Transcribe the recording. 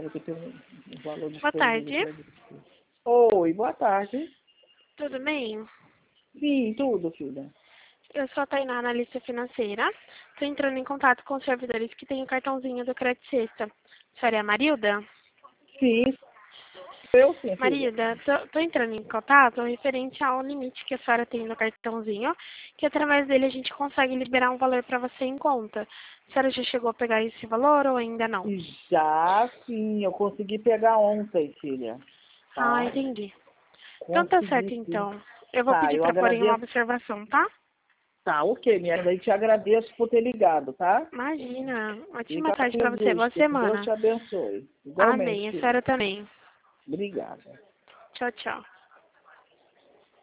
falou que tem um valor Boa tarde. disponível pra você. Oi, boa tarde. Tudo bem? Sim, tudo, filha. Eu sou a Tainá, analista financeira. Estou entrando em contato com os servidores que têm o cartãozinho do Crédito Sexta. A senhora é a Marilda? Sim, eu sim, filha. Marilda, estou entrando em contato referente ao limite que a senhora tem no cartãozinho, que através dele a gente consegue liberar um valor para você em conta. A senhora já chegou a pegar esse valor ou ainda não? Já sim, eu consegui pegar ontem, filha. Ah, Tá? entendi. Então tá certo, Consegui sim. então. Eu vou Tá, pedir eu para porem uma agradeço. observação, tá? Tá, ok, minha amiga. Te agradeço por ter ligado, tá? Imagina. Ótima Fica tarde com para você. Jesus, Boa que Deus semana. te abençoe. Amém. Igualmente, A filha. senhora também. Obrigada. Tchau, tchau.